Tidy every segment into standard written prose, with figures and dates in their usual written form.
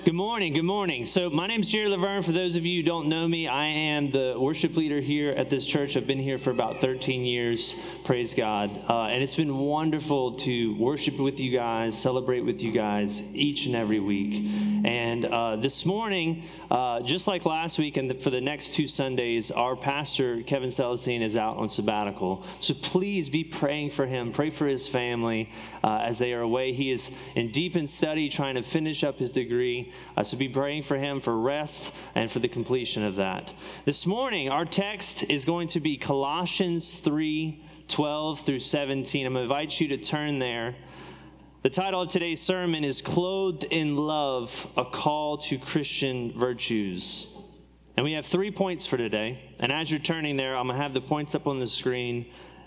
Good morning. Good morning. So my name's Jerry Laverne. For those of you who don't know me, I am the worship leader here at this church. I've been here for about 13 years. Praise God. And it's been wonderful to worship with you guys, celebrate with you guys each and every week. And this morning, just like last week and for the next 2 Sundays, our pastor, Kevin Celestine, is out on sabbatical. So please be praying for him. Pray for his family as they are away. He is in deep in study, trying to finish up his degree. So be praying for him for rest and for the completion of that. This morning, our text is going to be Colossians 3:12 through 17. I'm going to invite you to turn there. The title of today's sermon is Clothed in Love, a Call to Christian Virtues. And we have 3 points for today. And as you're turning there, I'm going to have the points up on the screen.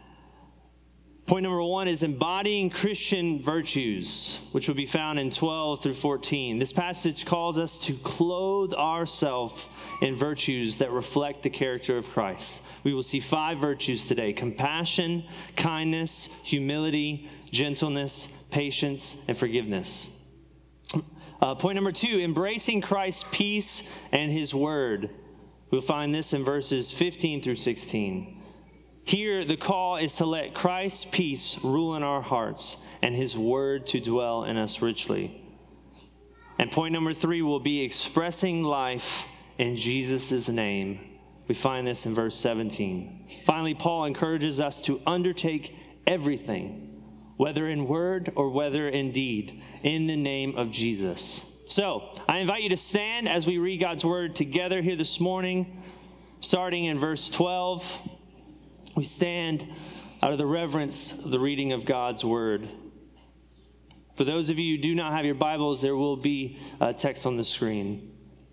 Point number 1 is embodying Christian virtues, which will be found in 12 through 14. This passage calls us to clothe ourselves in virtues that reflect the character of Christ. We will see 5 virtues today: compassion, kindness, humility, gentleness, patience, and forgiveness. Point number 2, embracing Christ's peace and his word. We'll find this in verses 15 through 16. Here, the call is to let Christ's peace rule in our hearts and his word to dwell in us richly. And point number 3 will be expressing life in Jesus' name. We find this in verse 17. Finally, Paul encourages us to undertake everything, whether in word or whether in deed, in the name of Jesus. So, I invite you to stand as we read God's word together here this morning, starting in verse 12. We stand out of the reverence of the reading of God's word. For those of you who do not have your Bibles, there will be a text on the screen.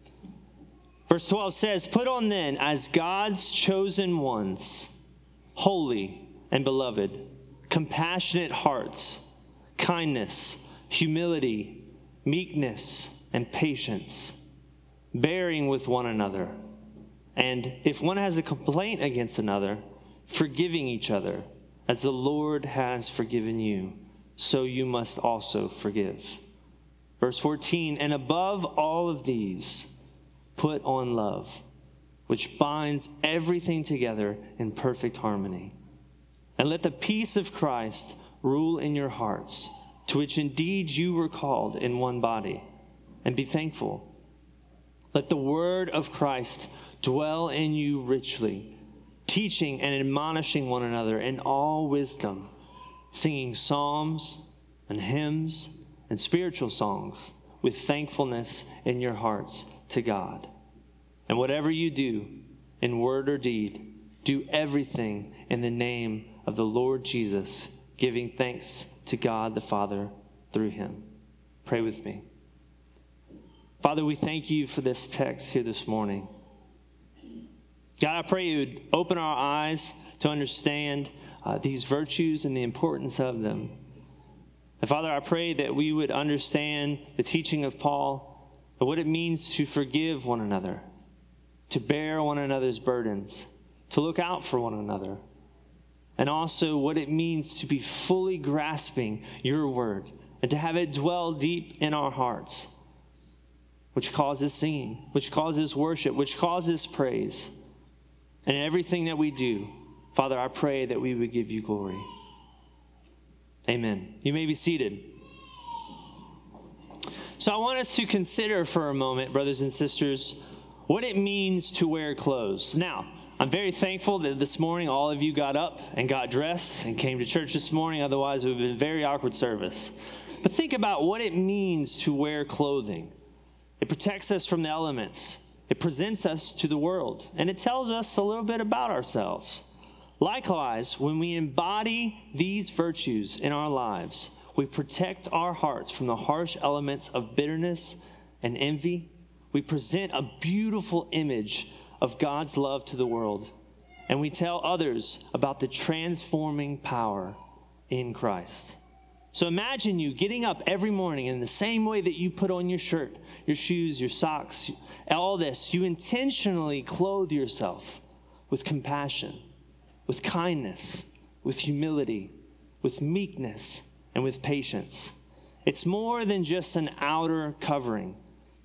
Verse 12 says, "Put on then as God's chosen ones, holy and beloved, compassionate hearts, kindness, humility, meekness, and patience, bearing with one another. And if one has a complaint against another, forgiving each other, as the Lord has forgiven you, so you must also forgive." Verse 14, "And above all of these, put on love, which binds everything together in perfect harmony. And let the peace of Christ rule in your hearts, to which indeed you were called in one body, and be thankful. Let the word of Christ dwell in you richly, teaching and admonishing one another in all wisdom, singing psalms and hymns and spiritual songs with thankfulness in your hearts to God. And whatever you do, in word or deed, do everything in the name of the Lord Jesus, giving thanks to God the Father through him." Pray with me. Father, we thank you for this text here this morning. God, I pray you would open our eyes to understand these virtues and the importance of them. And Father, I pray that we would understand the teaching of Paul and what it means to forgive one another, to bear one another's burdens, to look out for one another, and also what it means to be fully grasping your word and to have it dwell deep in our hearts, which causes singing, which causes worship, which causes praise. And in everything that we do, Father, I pray that we would give you glory. Amen. You may be seated. So I want us to consider for a moment, brothers and sisters, what it means to wear clothes. Now, I'm very thankful that this morning all of you got up and got dressed and came to church this morning. Otherwise, it would have been a very awkward service. But think about what it means to wear clothing. It protects us from the elements. It presents us to the world, and it tells us a little bit about ourselves. Likewise, when we embody these virtues in our lives, we protect our hearts from the harsh elements of bitterness and envy. We present a beautiful image of God's love to the world, and we tell others about the transforming power in Christ. So imagine you getting up every morning in the same way that you put on your shirt, your shoes, your socks, all this. You intentionally clothe yourself with compassion, with kindness, with humility, with meekness, and with patience. It's more than just an outer covering.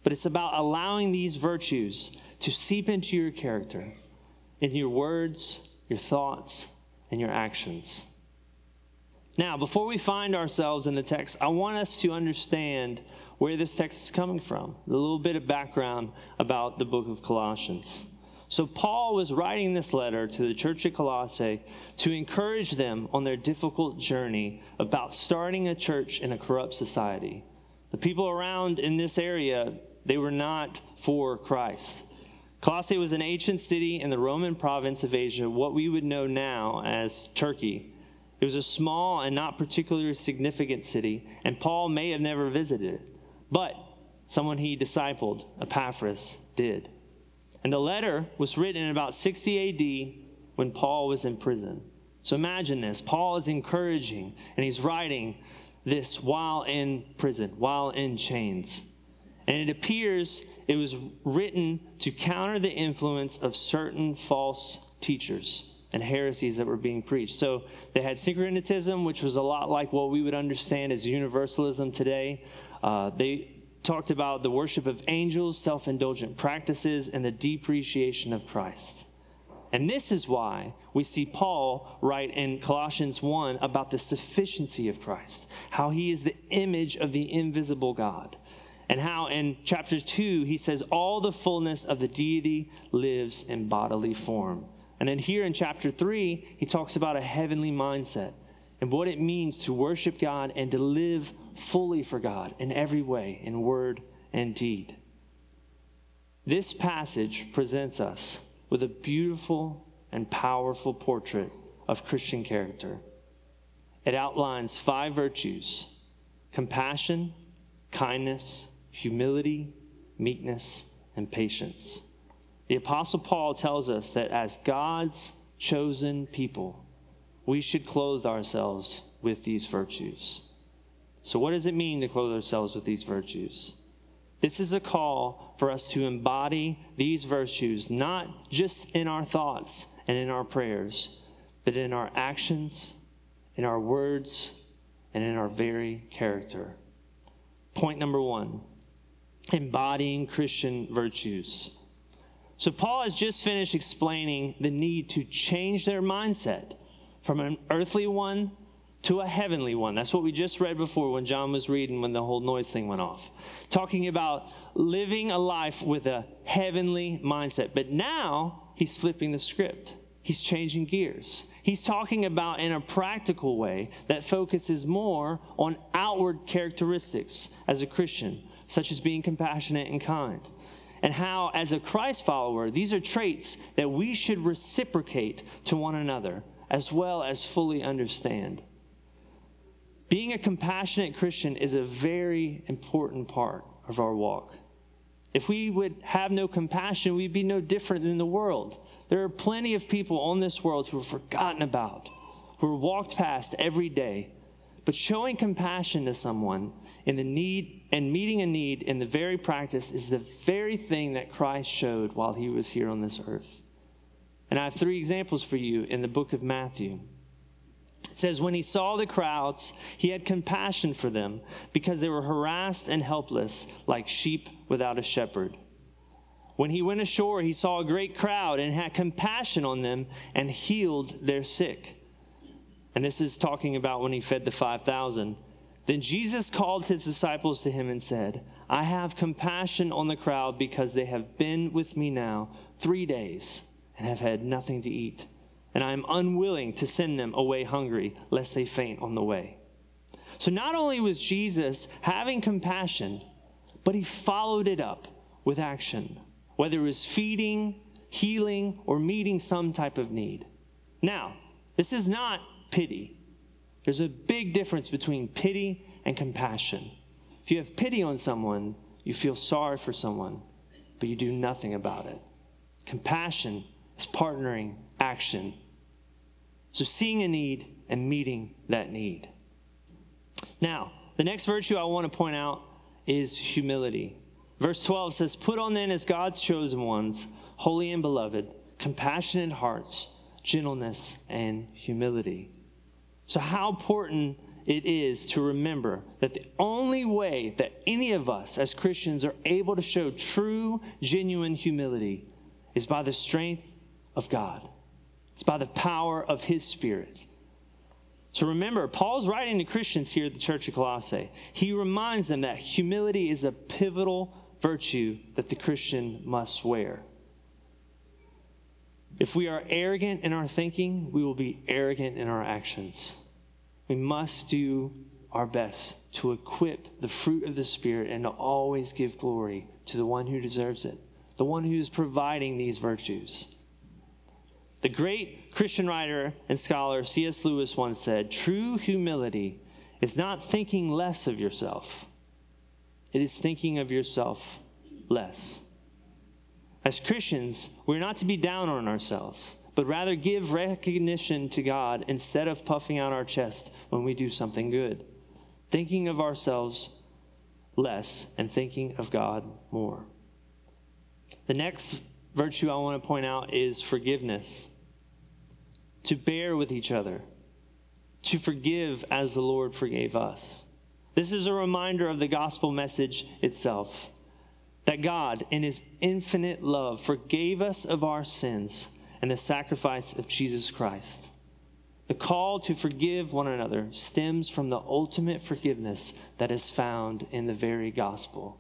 but it's about allowing these virtues to seep into your character, in your words, your thoughts, and your actions. Now, before we find ourselves in the text, I want us to understand where this text is coming from, a little bit of background about the book of Colossians. So Paul was writing this letter to the church at Colossae to encourage them on their difficult journey about starting a church in a corrupt society. The people around in this area, they were not for Christ. Colossae was an ancient city in the Roman province of Asia, what we would know now as Turkey. It was a small and not particularly significant city, and Paul may have never visited it. But someone he discipled, Epaphras, did. And the letter was written in about 60 AD when Paul was in prison. So imagine this. Paul is encouraging, and he's writing this while in prison, while in chains. And it appears it was written to counter the influence of certain false teachers and heresies that were being preached. So they had syncretism, which was a lot like what we would understand as universalism today. They talked about the worship of angels, self-indulgent practices, and the depreciation of Christ. And this is why we see Paul write in Colossians 1 about the sufficiency of Christ, how he is the image of the invisible God, and how in chapter 2 he says all the fullness of the deity lives in bodily form. And then here in chapter 3, he talks about a heavenly mindset and what it means to worship God and to live fully for God in every way, in word and deed. This passage presents us with a beautiful and powerful portrait of Christian character. It outlines 5 virtues: compassion, kindness, humility, meekness, and patience. The Apostle Paul tells us that as God's chosen people, we should clothe ourselves with these virtues. So what does it mean to clothe ourselves with these virtues? This is a call for us to embody these virtues, not just in our thoughts and in our prayers, but in our actions, in our words, and in our very character. Point number 1, embodying Christian virtues. So Paul has just finished explaining the need to change their mindset from an earthly one to a heavenly one. That's what we just read before when John was reading when the whole noise thing went off. Talking about living a life with a heavenly mindset. But now he's flipping the script. He's changing gears. He's talking about in a practical way that focuses more on outward characteristics as a Christian, such as being compassionate and kind. And how, as a Christ follower, these are traits that we should reciprocate to one another, as well as fully understand. Being a compassionate Christian is a very important part of our walk. If we would have no compassion, we'd be no different than the world. There are plenty of people on this world who are forgotten about, who are walked past every day. But showing compassion to someone in the need and meeting a need in the very practice is the very thing that Christ showed while he was here on this earth. And I have 3 examples for you in the book of Matthew. It says, when he saw the crowds, he had compassion for them because they were harassed and helpless like sheep without a shepherd. When he went ashore, he saw a great crowd and had compassion on them and healed their sick. And this is talking about when he fed the 5,000. Then Jesus called his disciples to him and said, I have compassion on the crowd because they have been with me now 3 days and have had nothing to eat. And I am unwilling to send them away hungry, lest they faint on the way. So not only was Jesus having compassion, but he followed it up with action, whether it was feeding, healing, or meeting some type of need. Now, this is not pity. There's a big difference between pity and compassion. If you have pity on someone, you feel sorry for someone, but you do nothing about it. Compassion is partnering action. So seeing a need and meeting that need. Now, the next virtue I want to point out is humility. Verse 12 says, put on then as God's chosen ones, holy and beloved, compassionate hearts, gentleness, and humility. So how important it is to remember that the only way that any of us as Christians are able to show true, genuine humility is by the strength of God. It's by the power of his Spirit. So remember, Paul's writing to Christians here at the Church of Colossae. He reminds them that humility is a pivotal virtue that the Christian must wear. If we are arrogant in our thinking, we will be arrogant in our actions. We must do our best to equip the fruit of the Spirit and to always give glory to the one who deserves it, the one who's providing these virtues. The great Christian writer and scholar C.S. Lewis once said, "True humility is not thinking less of yourself. It is thinking of yourself less." As Christians, we're not to be down on ourselves, but rather give recognition to God instead of puffing out our chest when we do something good. Thinking of ourselves less and thinking of God more. The next virtue I want to point out is forgiveness. To bear with each other. To forgive as the Lord forgave us. This is a reminder of the gospel message itself. That God, in his infinite love, forgave us of our sins and the sacrifice of Jesus Christ. The call to forgive one another stems from the ultimate forgiveness that is found in the very gospel.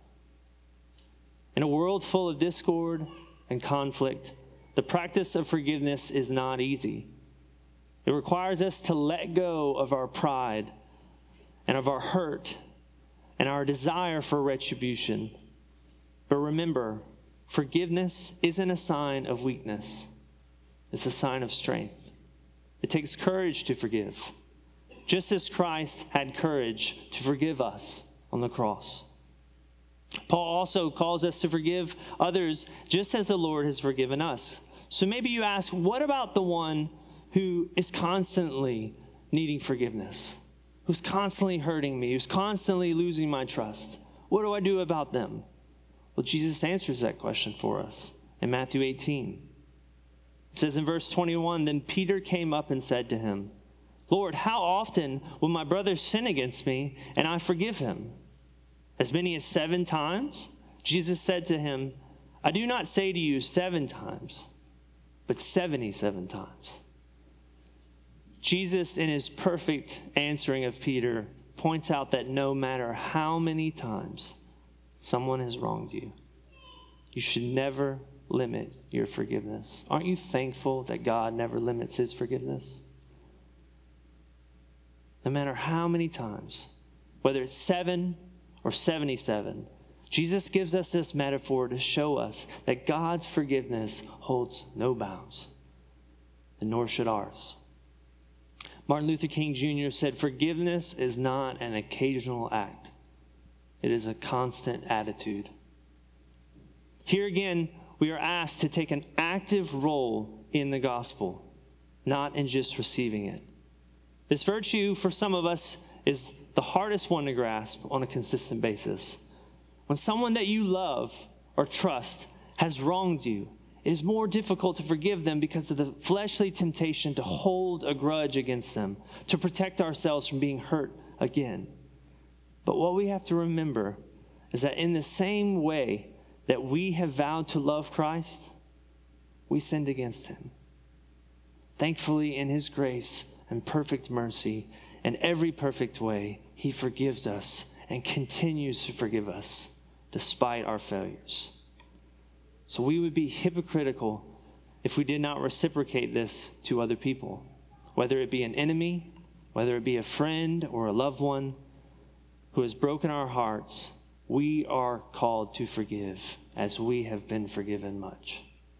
In a world full of discord and conflict, the practice of forgiveness is not easy. It requires us to let go of our pride and of our hurt and our desire for retribution. But remember, forgiveness isn't a sign of weakness. It's a sign of strength. It takes courage to forgive, just as Christ had courage to forgive us on the cross. Paul also calls us to forgive others just as the Lord has forgiven us. So maybe you ask, what about the one who is constantly needing forgiveness, who's constantly hurting me, who's constantly losing my trust? What do I do about them? Well, Jesus answers that question for us in Matthew 18. It says in verse 21, "Then Peter came up and said to him, 'Lord, how often will my brother sin against me and I forgive him? As many as 7 times?' Jesus said to him, 'I do not say to you 7 times, but 77 times.'" Jesus, in his perfect answering of Peter, points out that no matter how many times someone has wronged you, you should never limit your forgiveness. Aren't you thankful that God never limits his forgiveness? No matter how many times, whether it's 7 or 77, Jesus gives us this metaphor to show us that God's forgiveness holds no bounds, and nor should ours. Martin Luther King Jr. said, "Forgiveness is not an occasional act. It is a constant attitude." Here again, we are asked to take an active role in the gospel, not in just receiving it. This virtue, for some of us, is the hardest one to grasp on a consistent basis. When someone that you love or trust has wronged you, it is more difficult to forgive them because of the fleshly temptation to hold a grudge against them, to protect ourselves from being hurt again. But what we have to remember is that in the same way that we have vowed to love Christ, we sinned against him. Thankfully, in his grace and perfect mercy, in every perfect way, he forgives us and continues to forgive us despite our failures. So we would be hypocritical if we did not reciprocate this to other people, whether it be an enemy, whether it be a friend or a loved one who has broken our hearts. We are called to forgive as we have been forgiven much.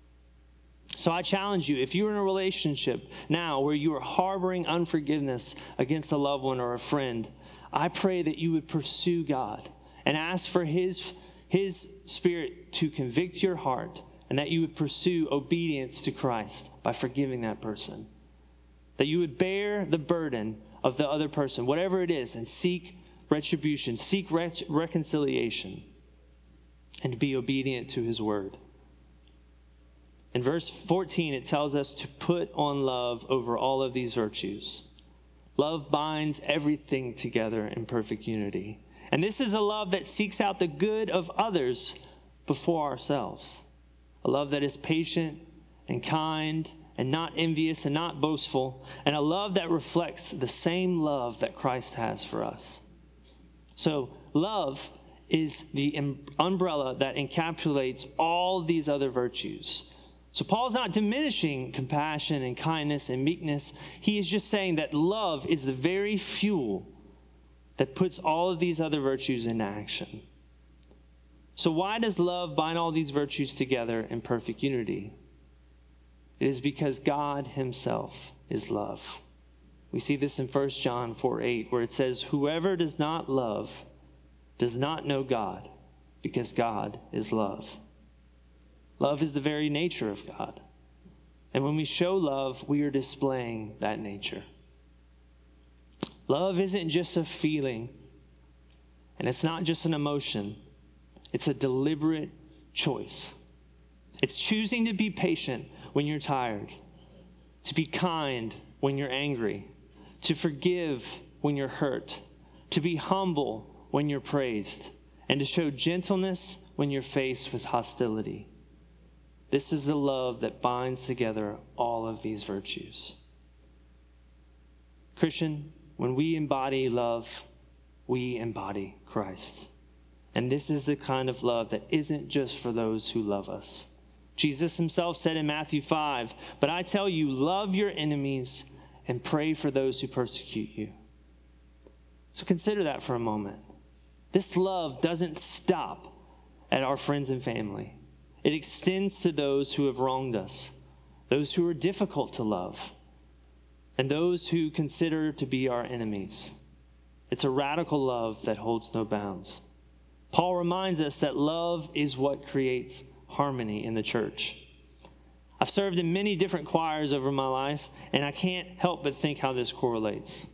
So I challenge you, if you're in a relationship now where you are harboring unforgiveness against a loved one or a friend, I pray that you would pursue God and ask for his Spirit to convict your heart, and that you would pursue obedience to Christ by forgiving that person. That you would bear the burden of the other person, whatever it is, and seek retribution, seek reconciliation, and be obedient to his word. In verse 14, it tells us to put on love over all of these virtues. Love binds everything together in perfect unity. And this is a love that seeks out the good of others before ourselves. A love that is patient and kind and not envious and not boastful. And a love that reflects the same love that Christ has for us. So love is the umbrella that encapsulates all these other virtues. So Paul's not diminishing compassion and kindness and meekness. He is just saying that love is the very fuel that puts all of these other virtues into action. So why does love bind all these virtues together in perfect unity? It is because God himself is love. We see this in 1 John 4:8, where it says, "Whoever does not love does not know God, because God is love." Love is the very nature of God. And when we show love, we are displaying that nature. Love isn't just a feeling, and it's not just an emotion. It's a deliberate choice. It's choosing to be patient when you're tired, to be kind when you're angry, to forgive when you're hurt, to be humble when you're praised, and to show gentleness when you're faced with hostility. This is the love that binds together all of these virtues. Christian, when we embody love, we embody Christ. And this is the kind of love that isn't just for those who love us. Jesus himself said in Matthew 5, "But I tell you, love your enemies and pray for those who persecute you." So consider that for a moment. This love doesn't stop at our friends and family. It extends to those who have wronged us, those who are difficult to love, and those who consider to be our enemies. It's a radical love that holds no bounds. Paul reminds us that love is what creates harmony in the church. I've served in many different choirs over my life, and I can't help but think how this correlates.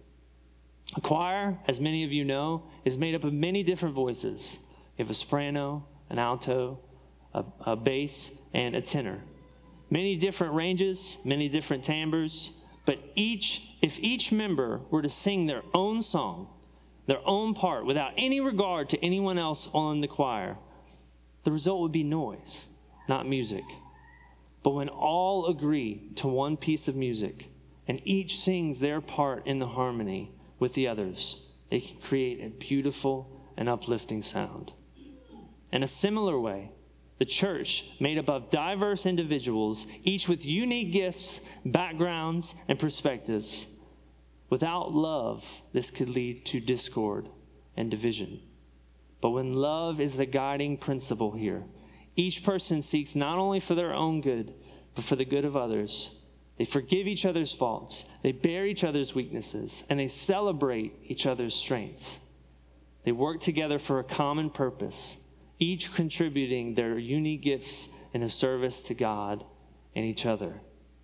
A choir, as many of you know, is made up of many different voices. You have a soprano, an alto, a bass, and a tenor. Many different ranges, many different timbres, but if each member were to sing their own song, their own part, without any regard to anyone else on the choir, the result would be noise, not music. But when all agree to one piece of music, and each sings their part in the harmony with the others, they can create a beautiful and uplifting sound. In a similar way, the church, made up of diverse individuals, each with unique gifts, backgrounds, and perspectives. Without love, this could lead to discord and division. But when love is the guiding principle here, each person seeks not only for their own good, but for the good of others. They forgive each other's faults, they bear each other's weaknesses, and they celebrate each other's strengths. They work together for a common purpose, each contributing their unique gifts in a service to God and each other.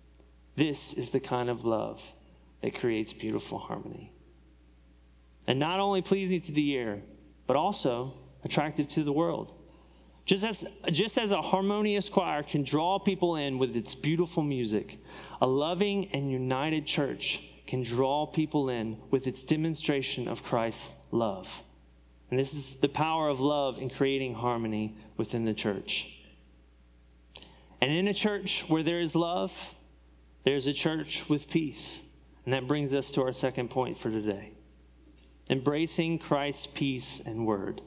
This is the kind of love that creates beautiful harmony. And not only pleasing to the ear, but also attractive to the world. Just as a harmonious choir can draw people in with its beautiful music, a loving and united church can draw people in with its demonstration of Christ's love. And this is the power of love in creating harmony within the church. And in a church where there is love, there's a church with peace. And that brings us to our second point for today. Embracing Christ's peace and word.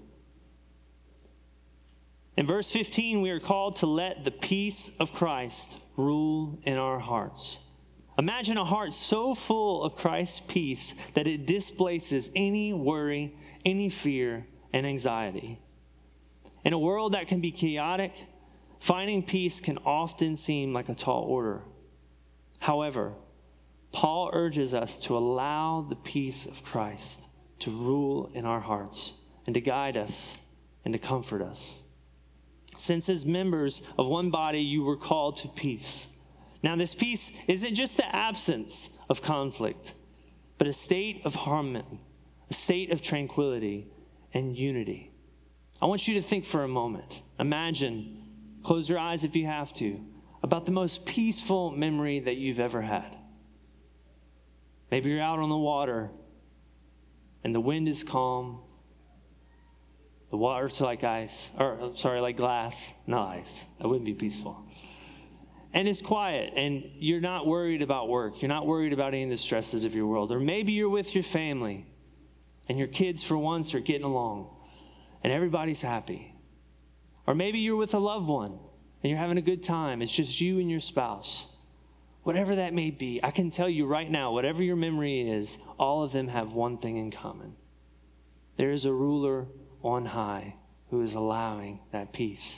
In verse 15, we are called to let the peace of Christ rule in our hearts. Imagine a heart so full of Christ's peace that it displaces any worry, any fear, and anxiety. In a world that can be chaotic, finding peace can often seem like a tall order. However, Paul urges us to allow the peace of Christ to rule in our hearts and to guide us and to comfort us. Since as members of one body, you were called to peace. Now, this peace isn't just the absence of conflict, but a state of harmony, a state of tranquility and unity. I want you to think for a moment. Imagine, close your eyes if you have to, about the most peaceful memory that you've ever had. Maybe you're out on the water and the wind is calm. The water's like like glass, not ice. That wouldn't be peaceful. And it's quiet, and you're not worried about work. You're not worried about any of the stresses of your world. Or maybe you're with your family, and your kids, for once, are getting along, and everybody's happy. Or maybe you're with a loved one, and you're having a good time. It's just you and your spouse. Whatever that may be, I can tell you right now, whatever your memory is, all of them have one thing in common. There is a ruler on high who is allowing that peace.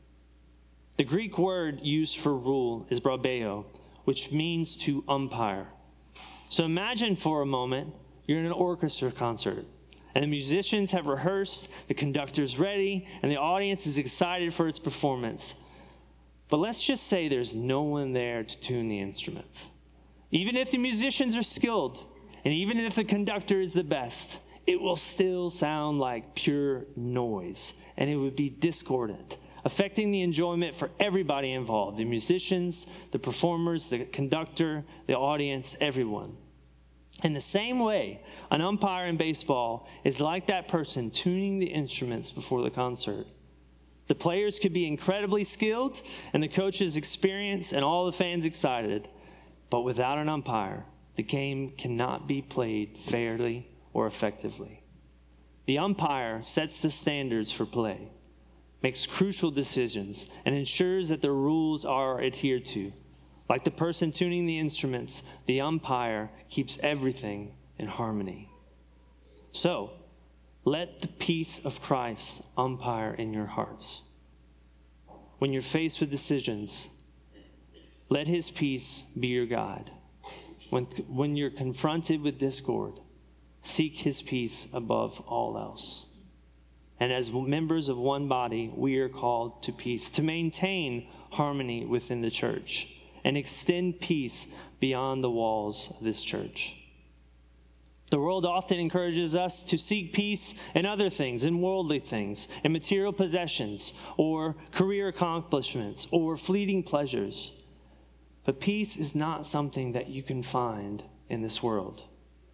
The Greek word used for rule is brabeo, which means to umpire. So imagine for a moment you're in an orchestra concert, and the musicians have rehearsed, the conductor's ready, and the audience is excited for its performance. But let's just say there's no one there to tune the instruments. Even if the musicians are skilled, and even if the conductor is the best, it will still sound like pure noise, and it would be discordant, affecting the enjoyment for everybody involved, the musicians, the performers, the conductor, the audience, everyone. In the same way, an umpire in baseball is like that person tuning the instruments before the concert. The players could be incredibly skilled, and the coaches experienced, and all the fans excited. But without an umpire, the game cannot be played fairly or effectively. The umpire sets the standards for play, makes crucial decisions, and ensures that the rules are adhered to. Like the person tuning the instruments, the umpire keeps everything in harmony. So, let the peace of Christ umpire in your hearts. When you're faced with decisions, let his peace be your guide. When you're confronted with discord, seek his peace above all else. And as members of one body, we are called to peace, to maintain harmony within the church and extend peace beyond the walls of this church. The world often encourages us to seek peace in other things, in worldly things, in material possessions, or career accomplishments, or fleeting pleasures. But peace is not something that you can find in this world.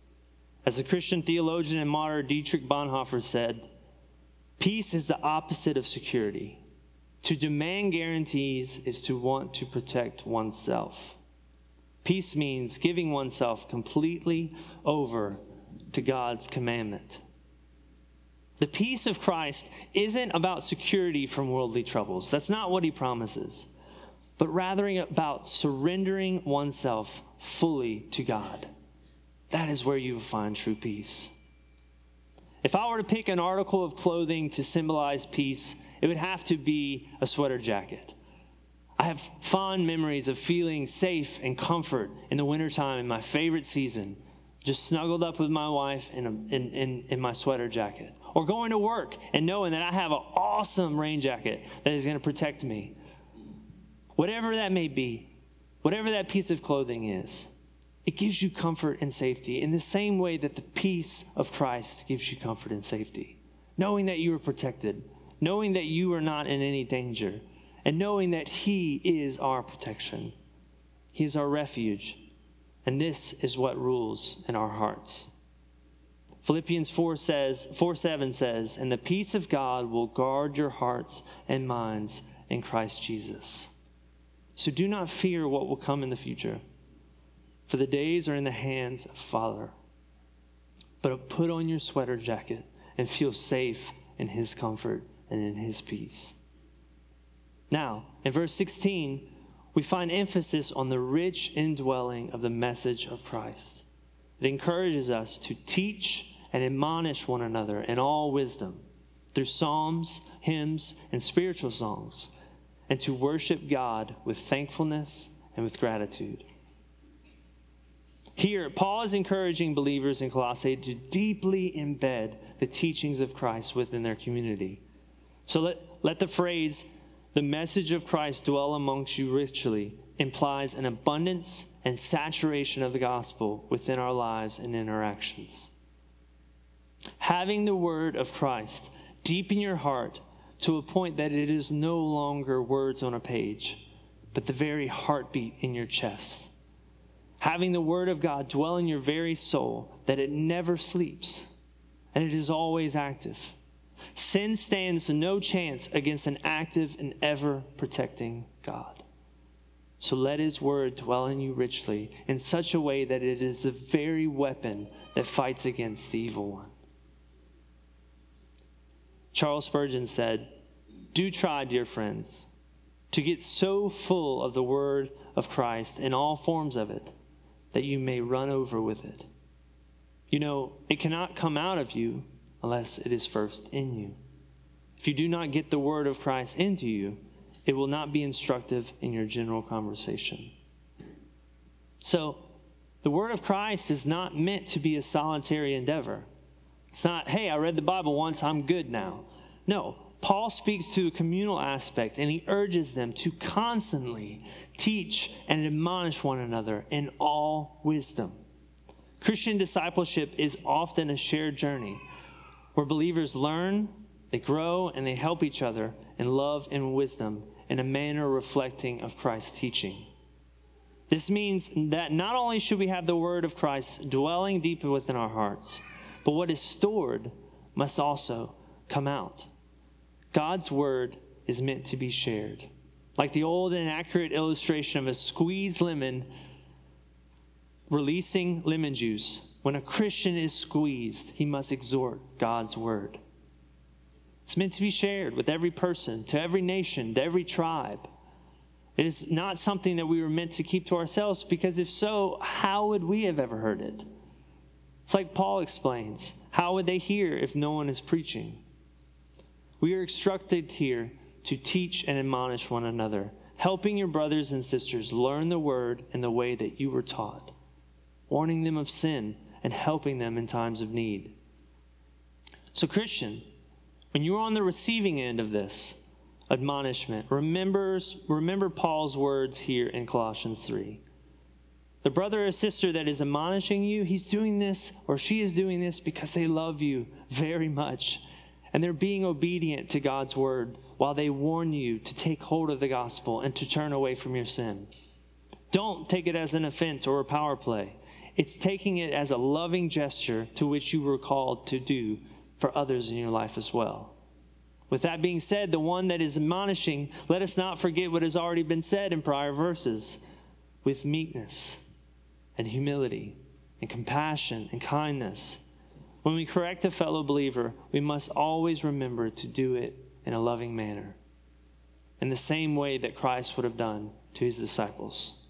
As the Christian theologian and martyr Dietrich Bonhoeffer said, peace is the opposite of security. To demand guarantees is to want to protect oneself. Peace means giving oneself completely over to God's commandment. The peace of Christ isn't about security from worldly troubles. That's not what he promises, but rather about surrendering oneself fully to God. That is where you will find true peace. If I were to pick an article of clothing to symbolize peace, it would have to be a sweater jacket. I have fond memories of feeling safe and comfort in the wintertime in my favorite season, just snuggled up with my wife in my sweater jacket. Or going to work and knowing that I have an awesome rain jacket that is going to protect me. Whatever that may be, whatever that piece of clothing is, it gives you comfort and safety in the same way that the peace of Christ gives you comfort and safety. Knowing that you are protected, knowing that you are not in any danger, and knowing that he is our protection. He is our refuge, and this is what rules in our hearts. Philippians 4:7 says, "And the peace of God will guard your hearts and minds in Christ Jesus." So do not fear what will come in the future, for the days are in the hands of Father. But put on your sweater jacket and feel safe in his comfort and in his peace. Now, in verse 16, we find emphasis on the rich indwelling of the message of Christ. It encourages us to teach and admonish one another in all wisdom through psalms, hymns, and spiritual songs, and to worship God with thankfulness and with gratitude. Here, Paul is encouraging believers in Colossae to deeply embed the teachings of Christ within their community. So let the phrase, "the message of Christ dwell amongst you richly," implies an abundance and saturation of the gospel within our lives and interactions. Having the word of Christ deep in your heart to a point that it is no longer words on a page, but the very heartbeat in your chest. having the word of God dwell in your very soul, that it never sleeps, and it is always active. Sin stands no chance against an active and ever-protecting God. So let his word dwell in you richly in such a way that it is the very weapon that fights against the evil one. Charles Spurgeon said, "Do try, dear friends, to get so full of the word of Christ in all forms of it, that you may run over with it. You know, it cannot come out of you unless it is first in you. If you do not get the word of Christ into you, it will not be instructive in your general conversation." So, the word of Christ is not meant to be a solitary endeavor. It's not, hey, I read the Bible once, I'm good now. No, Paul speaks to a communal aspect, and he urges them to constantly teach and admonish one another in all wisdom. Christian discipleship is often a shared journey where believers learn, they grow, and they help each other in love and wisdom in a manner reflecting of Christ's teaching. This means that not only should we have the word of Christ dwelling deep within our hearts, but what is stored must also come out. God's word is meant to be shared. Like the old and accurate illustration of a squeezed lemon releasing lemon juice, when a Christian is squeezed, he must exhort God's word. It's meant to be shared with every person, to every nation, to every tribe. It is not something that we were meant to keep to ourselves, because if so, how would we have ever heard it? It's like Paul explains, how would they hear if no one is preaching? We are instructed here to teach and admonish one another, helping your brothers and sisters learn the word in the way that you were taught, warning them of sin and helping them in times of need. So, Christian, when you are on the receiving end of this admonishment, remember Paul's words here in Colossians 3. The brother or sister that is admonishing you, he's doing this or she is doing this because they love you very much. And they're being obedient to God's word while they warn you to take hold of the gospel and to turn away from your sin. Don't take it as an offense or a power play. It's taking it as a loving gesture to which you were called to do for others in your life as well. With that being said, the one that is admonishing, let us not forget what has already been said in prior verses. With meekness and humility and compassion and kindness. When we correct a fellow believer, we must always remember to do it in a loving manner, in the same way that Christ would have done to his disciples.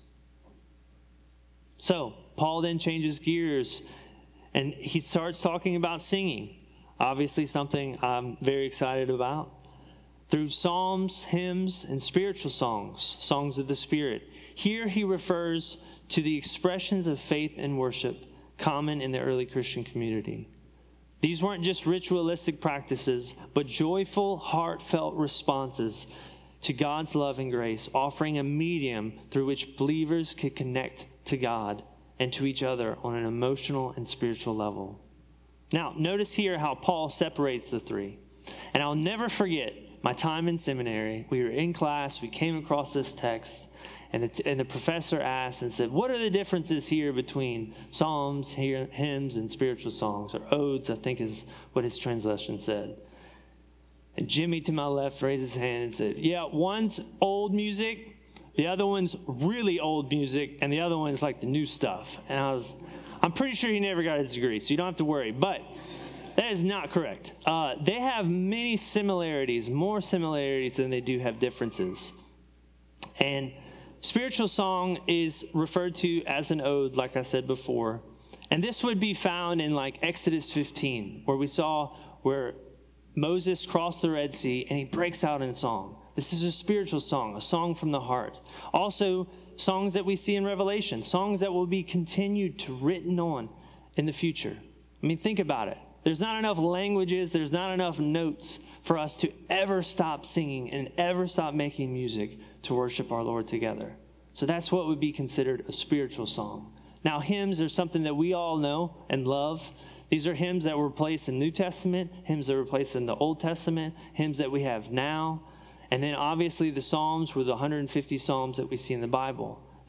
So, Paul then changes gears, and he starts talking about singing. Obviously, something I'm very excited about. Through psalms, hymns, and spiritual songs, songs of the Spirit. Here he refers to the expressions of faith and worship common in the early Christian community. These weren't just ritualistic practices, but joyful, heartfelt responses to God's love and grace, offering a medium through which believers could connect to God and to each other on an emotional and spiritual level. Now, notice here how Paul separates the three. And I'll never forget my time in seminary. We were in class, we came across this text, and the professor asked and said, what are the differences here between psalms, hymns, and spiritual songs, or odes, I think is what his translation said. And Jimmy to my left raised his hand and said, yeah, one's old music, the other one's really old music, and the other one's like the new stuff. And I'm pretty sure he never got his degree, so you don't have to worry. But that is not correct. They have many similarities, more similarities than they do have differences. And spiritual song is referred to as an ode, like I said before. And this would be found in like Exodus 15, where we saw where Moses crossed the Red Sea and he breaks out in song. This is a spiritual song, a song from the heart. Also, songs that we see in Revelation, songs that will be continued to written on in the future. I mean, think about it. There's not enough languages, there's not enough notes for us to ever stop singing and ever stop making music to worship our Lord together. So that's what would be considered a spiritual song. Now, hymns are something that we all know and love. These are hymns that were placed in the New Testament, hymns that were placed in the Old Testament, hymns that we have now. And then obviously the Psalms were the 150 Psalms that we see in the Bible.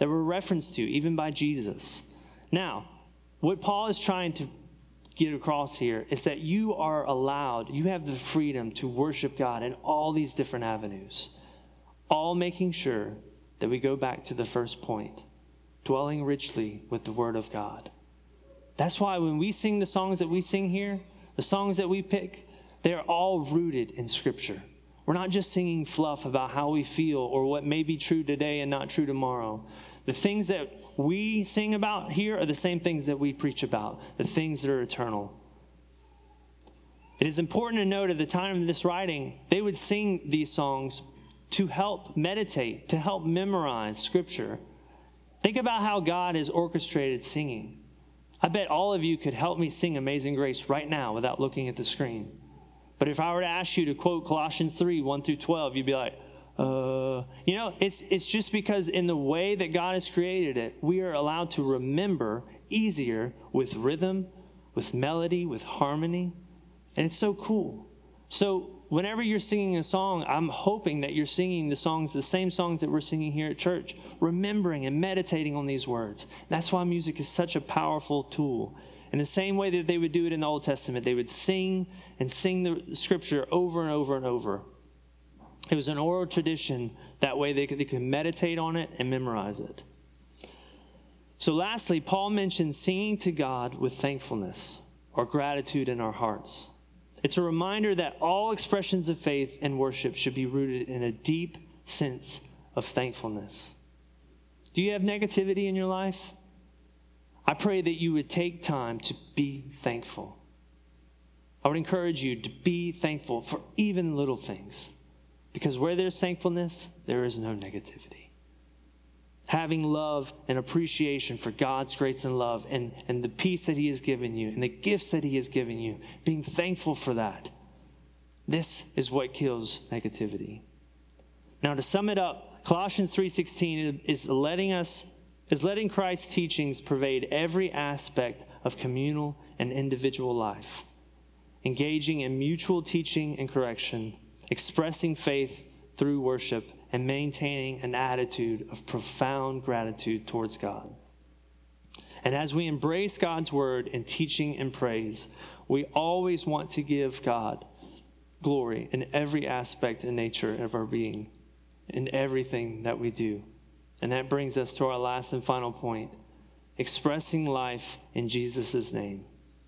that we're referenced to, even by Jesus. Now, what Paul is trying to get across here is that you have the freedom to worship God in all these different avenues, all making sure that we go back to the first point, dwelling richly with the word of God. That's why when we sing the songs that we sing here, the songs that we pick, they're all rooted in Scripture. We're not just singing fluff about how we feel or what may be true today and not true tomorrow. The things that we sing about here are the same things that we preach about, the things that are eternal. It is important to note at the time of this writing, they would sing these songs to help meditate, to help memorize Scripture. Think about how God has orchestrated singing. I bet all of you could help me sing Amazing Grace right now without looking at the screen. But if I were to ask you to quote Colossians 3, 1 through 12, you'd be like, it's just because in the way that God has created it, we are allowed to remember easier with rhythm, with melody, with harmony. And it's so cool. So whenever you're singing a song, I'm hoping that you're singing the same songs that we're singing here at church, remembering and meditating on these words. That's why music is such a powerful tool. In the same way that they would do it in the Old Testament, they would sing and sing the Scripture over and over and over. It was an oral tradition. That way they could meditate on it and memorize it. So lastly, Paul mentions singing to God with thankfulness or gratitude in our hearts. It's a reminder that all expressions of faith and worship should be rooted in a deep sense of thankfulness. Do you have negativity in your life? I pray that you would take time to be thankful. I would encourage you to be thankful for even little things, because where there's thankfulness, there is no negativity. Having love and appreciation for God's grace and love and the peace that He has given you and the gifts that He has given you, being thankful for that, this is what kills negativity. Now, to sum it up, Colossians 3:16 is letting Christ's teachings pervade every aspect of communal and individual life, engaging in mutual teaching and correction, expressing faith through worship, and maintaining an attitude of profound gratitude towards God. And as we embrace God's word in teaching and praise, we always want to give God glory in every aspect and nature of our being, in everything that we do. And that brings us to our last and final point, expressing life in Jesus' name.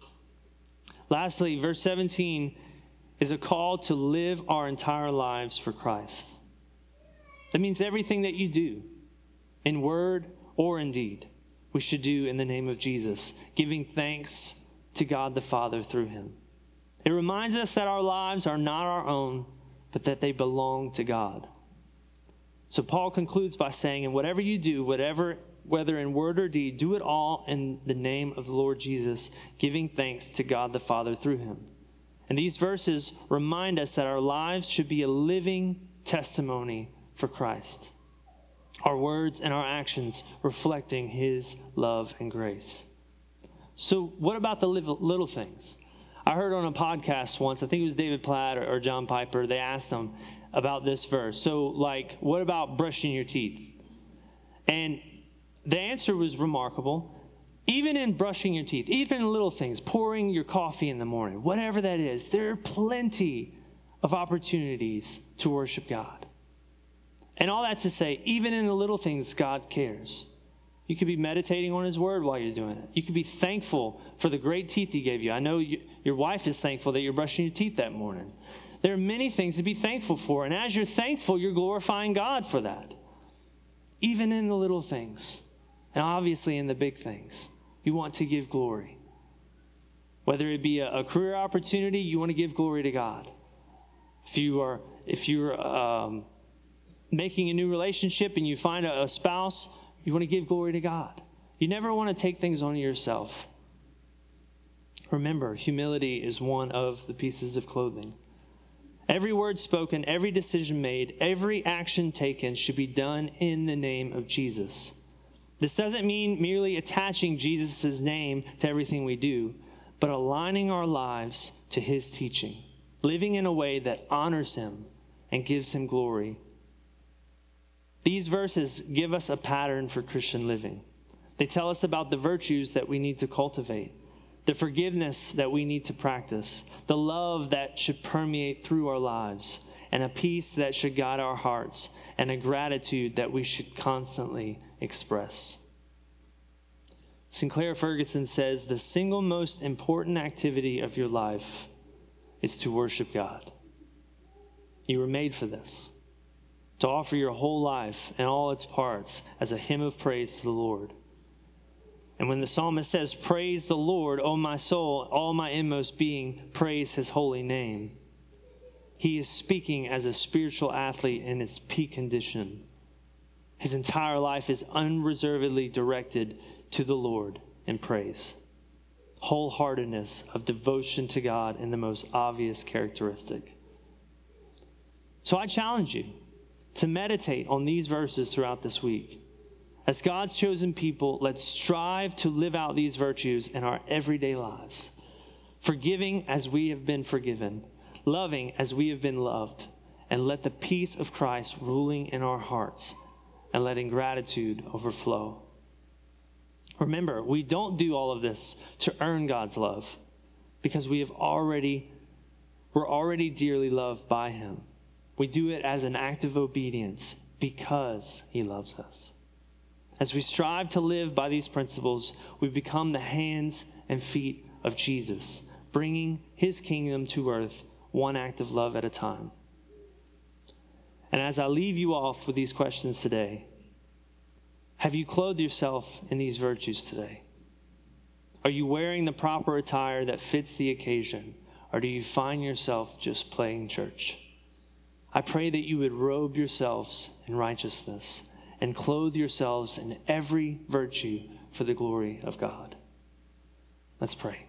Lastly, verse 17 is a call to live our entire lives for Christ. That means everything that you do, in word or in deed, we should do in the name of Jesus, giving thanks to God the Father through Him. It reminds us that our lives are not our own, but that they belong to God. So Paul concludes by saying, and whatever you do, whether in word or deed, do it all in the name of the Lord Jesus, giving thanks to God the Father through Him. And these verses remind us that our lives should be a living testimony for Christ. Our words and our actions reflecting His love and grace. So what about the little things? I heard on a podcast once, I think it was David Platt or John Piper, they asked them about this verse. So what about brushing your teeth? And the answer was remarkable. Even in brushing your teeth, even in little things, pouring your coffee in the morning, whatever that is, there are plenty of opportunities to worship God. And all that to say, even in the little things, God cares. You could be meditating on His word while you're doing it. You could be thankful for the great teeth He gave you. I know your wife is thankful that you're brushing your teeth that morning. There are many things to be thankful for. And as you're thankful, you're glorifying God for that. Even in the little things, and obviously in the big things, you want to give glory. Whether it be a career opportunity, you want to give glory to God. If you're making a new relationship and you find a spouse, you want to give glory to God. You never want to take things on yourself. Remember, humility is one of the pieces of clothing. Every word spoken, every decision made, every action taken should be done in the name of Jesus. This doesn't mean merely attaching Jesus' name to everything we do, but aligning our lives to His teaching, living in a way that honors Him and gives Him glory. These verses give us a pattern for Christian living. They tell us about the virtues that we need to cultivate, the forgiveness that we need to practice, the love that should permeate through our lives, and a peace that should guide our hearts, and a gratitude that we should constantly express. Sinclair Ferguson says, the single most important activity of your life is to worship God. You were made for this, to offer your whole life and all its parts as a hymn of praise to the Lord. And when the psalmist says, praise the Lord, O my soul, all my inmost being, praise his holy name, he is speaking as a spiritual athlete in its peak condition. His entire life is unreservedly directed to the Lord in praise. Wholeheartedness of devotion to God in the most obvious characteristic. So I challenge you to meditate on these verses throughout this week. As God's chosen people, let's strive to live out these virtues in our everyday lives. Forgiving as we have been forgiven, loving as we have been loved, and let the peace of Christ ruling in our hearts and letting gratitude overflow. Remember, we don't do all of this to earn God's love, because we're already dearly loved by him. We do it as an act of obedience because he loves us. As we strive to live by these principles, we become the hands and feet of Jesus, bringing his kingdom to earth one act of love at a time. And as I leave you off with these questions today, have you clothed yourself in these virtues today? Are you wearing the proper attire that fits the occasion, or do you find yourself just playing church? I pray that you would robe yourselves in righteousness and clothe yourselves in every virtue for the glory of God. Let's pray.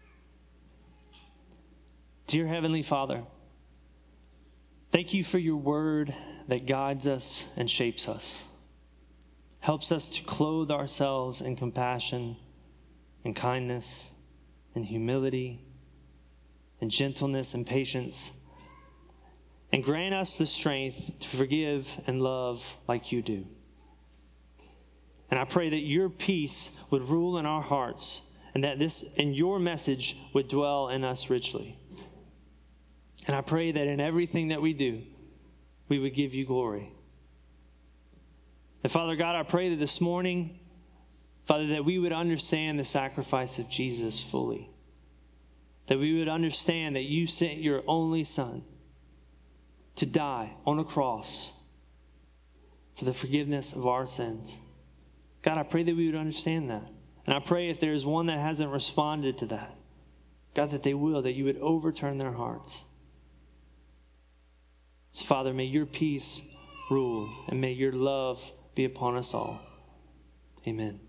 Dear Heavenly Father, thank you for your word that guides us and shapes us, helps us to clothe ourselves in compassion and kindness and humility and gentleness and patience, and grant us the strength to forgive and love like you do. And I pray that your peace would rule in our hearts, and that your message would dwell in us richly. And I pray that in everything that we do, we would give you glory. And Father God, I pray that this morning, Father, that we would understand the sacrifice of Jesus fully. That we would understand that you sent your only Son to die on a cross for the forgiveness of our sins. God, I pray that we would understand that. And I pray if there's one that hasn't responded to that, God, that they will, that you would overturn their hearts. So, Father, may your peace rule, and may your love be upon us all. Amen.